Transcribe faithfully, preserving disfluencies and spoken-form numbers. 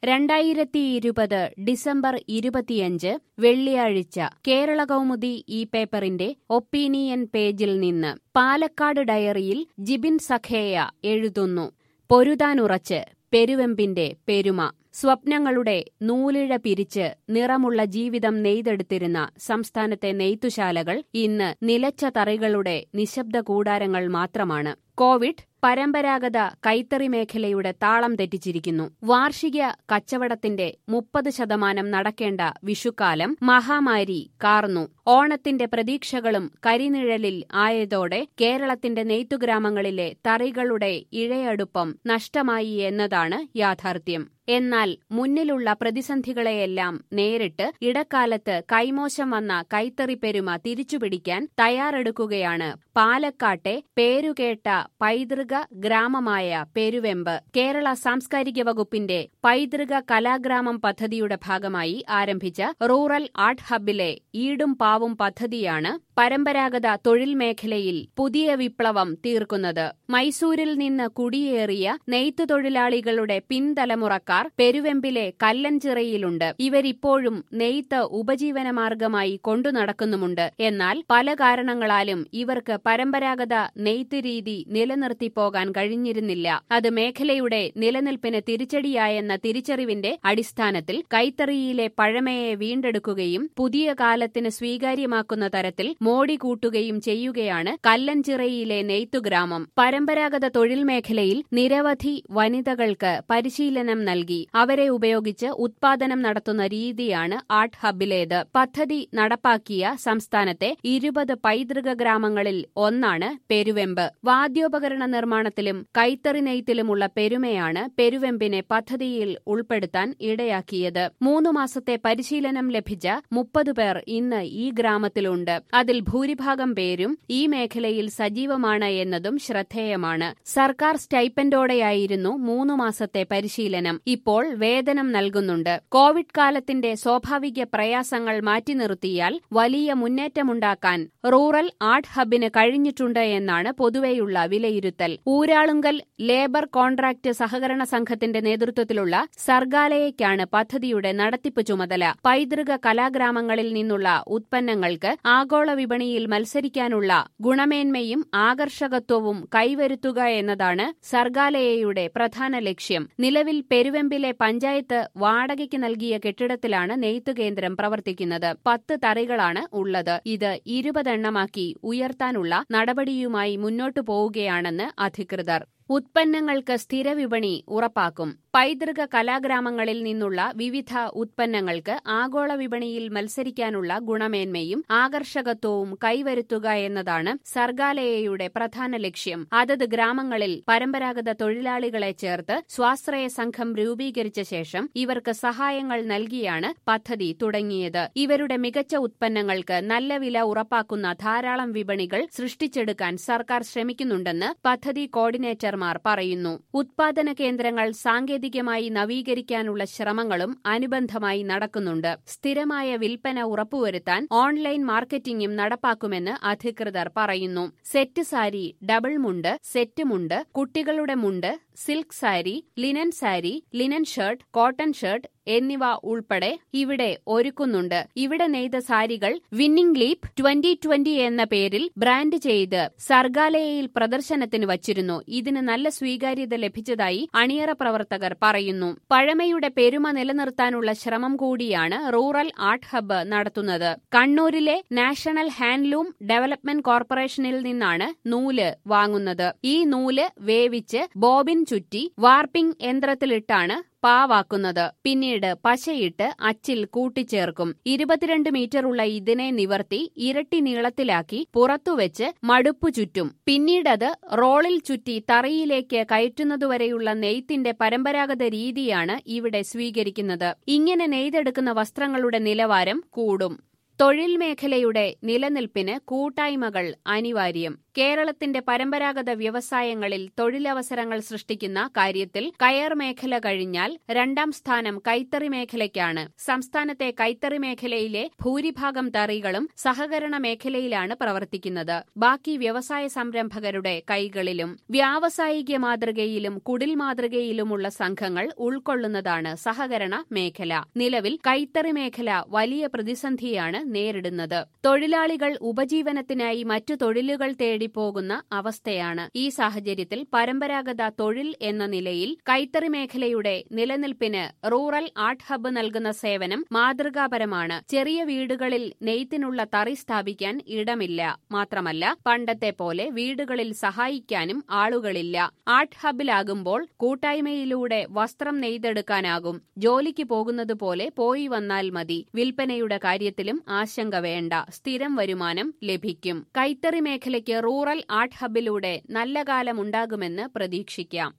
രണ്ടായിരത്തി ഇരുപത് ഡിസംബർ ഇരുപത്തിയഞ്ച് വെള്ളിയാഴ്ച കേരളകൗമുദി ഈ പേപ്പറിന്റെ ഒപ്പീനിയൻ പേജിൽ നിന്ന് പാലക്കാട് ഡയറിയിൽ ജിബിൻ സഖേയ എഴുതുന്നു. പൊരുതാനുറച്ച് പെരുവെമ്പിന്റെ പെരുമ. സ്വപ്നങ്ങളുടെ നൂലിഴ പിരിച്ച് നിറമുള്ള ജീവിതം നെയ്തെടുത്തിരുന്ന സംസ്ഥാനത്തെ നെയ്ത്തുശാലകൾ ഇന്ന് നിലച്ച തറികളുടെ നിശബ്ദ കൂടാരങ്ങൾ മാത്രമാണ്. കോവിഡ് പരമ്പരാഗത കൈത്തറി മേഖലയുടെ താളം തെറ്റിച്ചിരിക്കുന്നു. വാർഷിക കച്ചവടത്തിന്റെ മുപ്പത് ശതമാനം നടക്കേണ്ട വിഷുക്കാലം മഹാമാരി കാർന്നു. ഓണത്തിന്റെ പ്രതീക്ഷകളും കരിനിഴലിൽ ആയതോടെ കേരളത്തിന്റെ നെയ്ത്തുഗ്രാമങ്ങളിലെ തറികളുടെ ഇഴയടുപ്പം നഷ്ടമായി എന്നതാണ് യാഥാർത്ഥ്യം. എന്നാൽ മുന്നിലുള്ള പ്രതിസന്ധികളെയെല്ലാം നേരിട്ട് ഇടക്കാലത്ത് കൈമോശം വന്ന കൈത്തറി പെരുമ തിരിച്ചുപിടിക്കാൻ തയ്യാറെടുക്കുകയാണ് പാലക്കാട്ടെ പേരുകേട്ട പൈതൃക ഗ്രാമമായ പെരുവെമ്പ്. കേരള സാംസ്കാരിക വകുപ്പിന്റെ പൈതൃക കലാഗ്രാമം പദ്ധതിയുടെ ഭാഗമായി ആരംഭിച്ച റൂറൽ ആർട്ട് ഹബ്ബിലെ ഈടും പാവും പദ്ധതിയാണ് പരമ്പരാഗത തൊഴിൽ മേഖലയിൽ പുതിയ വിപ്ലവം തീർക്കുന്നത്. മൈസൂരിൽ നിന്ന് കുടിയേറിയ നെയ്ത്തു തൊഴിലാളികളുടെ പിൻതലമുറക്കാർ പെരുവെമ്പിലെ കല്ലഞ്ചിറയിലുണ്ട്. ഇവരിപ്പോഴും നെയ്ത്ത് ഉപജീവനമാർഗമായി കൊണ്ടുനടക്കുന്നുമുണ്ട്. എന്നാൽ പല കാരണങ്ങളാലും ഇവർക്ക് പരമ്പരാഗത നെയ്ത്ത് രീതി നിലനിർത്തിപ്പോകാൻ കഴിഞ്ഞിരുന്നില്ല. അത് മേഖലയുടെ നിലനിൽപ്പിന് തിരിച്ചടിയായെന്ന തിരിച്ചറിവിന്റെ അടിസ്ഥാനത്തിൽ കൈത്തറിയിലെ പഴമയെ വീണ്ടെടുക്കുകയും പുതിയ കാലത്തിന് സ്വീകാര്യമാക്കുന്ന തരത്തിൽ മോടി കൂട്ടുകയും ചെയ്യുകയാണ് കല്ലഞ്ചിറയിലെ നെയ്ത്തുഗ്രാമം. പരമ്പരാഗത തൊഴിൽ മേഖലയിൽ നിരവധി വനിതകൾക്ക് പരിശീലനം നൽകി അവരെ ഉപയോഗിച്ച് ഉത്പാദനം നടത്തുന്ന രീതിയാണ് ആർട്ട് ഹബ്ബിലേത്. പദ്ധതി നടപ്പാക്കിയ സംസ്ഥാനത്തെ ഇരുപത് പൈതൃക ഗ്രാമങ്ങളിൽ ഒന്നാണ് പെരുവെമ്പ്. വാദ്യോപകരണ നിർമ്മാണത്തിലും കൈത്തറി നെയ്ത്തിലുമുള്ള പെരുമയാണ് പെരുവെമ്പിനെ പദ്ധതിയിൽ ഉൾപ്പെടുത്താൻ ഇടയാക്കിയത്. മൂന്നു മാസത്തെ പരിശീലനം ലഭിച്ച മുപ്പത് പേർ ഇന്ന് ഈ ഗ്രാമത്തിലുണ്ട്. അതിൽ ഭൂരിഭാഗം പേരും ഈ മേഖലയിൽ സജീവമാണ് എന്നതും ശ്രദ്ധേയമാണ്. സർക്കാർ സ്റ്റൈപ്പൻഡോടെയായിരുന്നു മൂന്നു മാസത്തെ പരിശീലനം. ഇപ്പോൾ വേതനം നൽകുന്നുണ്ട്. കോവിഡ് കാലത്തിന്റെ സ്വാഭാവിക പ്രയാസങ്ങൾ മാറ്റി നിർത്തിയാൽ വലിയ മുന്നേറ്റമുണ്ടാക്കാൻ റൂറൽ ആർട്ട് ഹബ്ബിന് കഴിഞ്ഞിട്ടുണ്ട് എന്നാണ് പൊതുവെയുള്ള വിലയിരുത്തൽ. ഊരാളുങ്കൽ ലേബർ കോൺട്രാക്ട് സഹകരണ സംഘത്തിന്റെ നേതൃത്വത്തിലുള്ള സർഗാലയയ്ക്കാണ് പദ്ധതിയുടെ നടത്തിപ്പ് ചുമതല. പൈതൃക കലാഗ്രാമങ്ങളിൽ നിന്നുള്ള ഉത്പന്നങ്ങൾക്ക് ആഗോള വിപണിയിൽ മത്സരിക്കാനുള്ള ഗുണമേന്മയും ആകർഷകത്വവും കൈവരുത്തുക എന്നതാണ് സർഗാലയയുടെ പ്രധാന ലക്ഷ്യം. നിലവിൽ പെരുവെമ്പിലെ പഞ്ചായത്ത് വാടകയ്ക്ക് നൽകിയ കെട്ടിടത്തിലാണ് നെയ്ത്തു കേന്ദ്രം പ്രവർത്തിക്കുന്നത്. പത്ത് തറികളാണ് ഉള്ളത്. ഇത് ഇരുപതെണ്ണമാക്കി ഉയർത്താനുള്ള നടപടിയുമായി മുന്നോട്ടു പോവുകയാണെന്ന് അധികൃതർ. ഉത്പന്നങ്ങൾക്ക് സ്ഥിരവിപണി ഉറപ്പാക്കും. പൈതൃക കലാഗ്രാമങ്ങളിൽ നിന്നുള്ള വിവിധ ഉത്പന്നങ്ങൾക്ക് ആഗോള വിപണിയിൽ മത്സരിക്കാനുള്ള ഗുണമേന്മയും ആകർഷകത്വവും കൈവരുത്തുക എന്നതാണ് സർഗാലയയുടെ പ്രധാന ലക്ഷ്യം. അതത് ഗ്രാമങ്ങളിൽ പരമ്പരാഗത തൊഴിലാളികളെ ചേർത്ത് സ്വാശ്രയ സംഘം രൂപീകരിച്ച ശേഷം ഇവർക്ക് സഹായങ്ങൾ നൽകിയാണ് പദ്ധതി തുടങ്ങിയത്. ഇവരുടെ മികച്ച ഉത്പന്നങ്ങൾക്ക് നല്ല വില ഉറപ്പാക്കുന്ന ധാരാളം വിപണികൾ സൃഷ്ടിച്ചെടുക്കാൻ സർക്കാർ ശ്രമിക്കുന്നുണ്ടെന്ന് പദ്ധതി കോർഡിനേറ്റർ പറയുന്നു. ഉത്പാദന കേന്ദ്രങ്ങൾ സാങ്കേതികമായി നവീകരിക്കാനുള്ള ശ്രമങ്ങളും അനുബന്ധമായി നടക്കുന്നുണ്ട്. സ്ഥിരമായ വിൽപ്പന ഉറപ്പുവരുത്താൻ ഓൺലൈൻ മാർക്കറ്റിംഗും നടപ്പാക്കുമെന്ന് അധികൃതർ പറയുന്നു. സെറ്റ് സാരി, ഡബിൾ മുണ്ട്, സെറ്റ് മുണ്ട്, കുട്ടികളുടെ മുണ്ട്, silk sari, linen sari, linen shirt, cotton shirt എന്നിവ ഉൾപ്പെടെ ഇവിടെ ഒരുക്കുന്നുണ്ട്. ഇവിടെ നെയ്ത സാരികൾ വിന്നിംഗ് ലീപ്പ് ട്വന്റി ട്വന്റി എന്ന പേരിൽ ബ്രാൻഡ് ചെയ്ത് സർഗാലയയിൽ പ്രദർശനത്തിന് വച്ചിരുന്നു. ഇതിന് നല്ല സ്വീകാര്യത ലഭിച്ചതായി അണിയറ പ്രവർത്തകർ പറയുന്നു. പഴമയുടെ പെരുമ നിലനിർത്താനുള്ള ശ്രമം കൂടിയാണ് റൂറൽ ആർട്ട് ഹബ്ബ് നടത്തുന്നത്. കണ്ണൂരിലെ നാഷണൽ ഹാൻഡ്ലൂം ഡെവലപ്മെന്റ് കോർപ്പറേഷനിൽ നിന്നാണ് നൂല് വാങ്ങുന്നത്. ഈ നൂല് വേവിച്ച് ബോബിൻ ചുറ്റി വാർപ്പിംഗ് യന്ത്രത്തിലിട്ടാണ് പാവാക്കുന്നത്. പിന്നീട് പശയിട്ട് അച്ചിൽ കൂട്ടിച്ചേർക്കും. ഇരുപത്തിരണ്ട് മീറ്ററുള്ള ഇതിനെ നിവർത്തി ഇരട്ടി നീളത്തിലാക്കി പുറത്തുവെച്ച് മടുപ്പു ചുറ്റും. പിന്നീടത് റോളിൽ ചുറ്റി തറയിലേക്ക് കയറ്റുന്നതുവരെയുള്ള നെയ്ത്തിന്റെ പരമ്പരാഗത രീതിയാണ് ഇവിടെ സ്വീകരിക്കുന്നത്. ഇങ്ങനെ നെയ്തെടുക്കുന്ന വസ്ത്രങ്ങളുടെ നിലവാരം കൂടും. തൊഴിൽ മേഖലയുടെ നിലനിൽപ്പിന് കൂട്ടായ്മകൾ അനിവാര്യം. കേരളത്തിന്റെ പരമ്പരാഗത വ്യവസായങ്ങളിൽ തൊഴിലവസരങ്ങൾ സൃഷ്ടിക്കുന്ന കാര്യത്തിൽ കയർ മേഖല കഴിഞ്ഞാൽ രണ്ടാം സ്ഥാനം കൈത്തറി മേഖലയ്ക്കാണ്. സംസ്ഥാനത്തെ കൈത്തറി മേഖലയിലെ ഭൂരിഭാഗം തറികളും സഹകരണ മേഖലയിലാണ് പ്രവർത്തിക്കുന്നത്. ബാക്കി വ്യവസായ സംരംഭകരുടെ കൈകളിലും. വ്യാവസായിക മാതൃകയിലും കുടിൽ മാതൃകയിലുമുള്ള സംഘങ്ങൾ ഉൾക്കൊള്ളുന്നതാണ് സഹകരണ മേഖല. നിലവിൽ കൈത്തറി മേഖല വലിയ പ്രതിസന്ധിയാണ് നേരിടുന്നത്. തൊഴിലാളികൾ ഉപജീവനത്തിനായി മറ്റു തൊഴിലുകൾ തേടി പോകുന്ന അവസ്ഥയാണ്. ഈ സാഹചര്യത്തിൽ പരമ്പരാഗത തൊഴിൽ എന്ന നിലയിൽ കൈത്തറി മേഖലയുടെ നിലനിൽപ്പിന് റൂറൽ ആർട്ട് ഹബ്ബ് നൽകുന്ന സേവനം മാതൃകാപരമാണ്. ചെറിയ വീടുകളിൽ നെയ്ത്തിനുള്ള തറി സ്ഥാപിക്കാൻ ഇടമില്ല. മാത്രമല്ല, പണ്ടത്തെ പോലെ വീടുകളിൽ സഹായിക്കാനും ആളുകളില്ല. ആർട്ട് ഹബ്ബിലാകുമ്പോൾ കൂട്ടായ്മയിലൂടെ വസ്ത്രം നെയ്തെടുക്കാനാകും. ജോലിക്ക് പോകുന്നതുപോലെ പോയി വന്നാൽ മതി. വിൽപ്പനയുടെ കാര്യത്തിലും ആശങ്ക വേണ്ട. സ്ഥിരം വരുമാനം ലഭിക്കും. കൈത്തറി മേഖലയ്ക്ക് റൂറൽ ആർട്ട് ഹബ്ബിലൂടെ നല്ല കാലമുണ്ടാകുമെന്ന് പ്രതീക്ഷിക്കാം.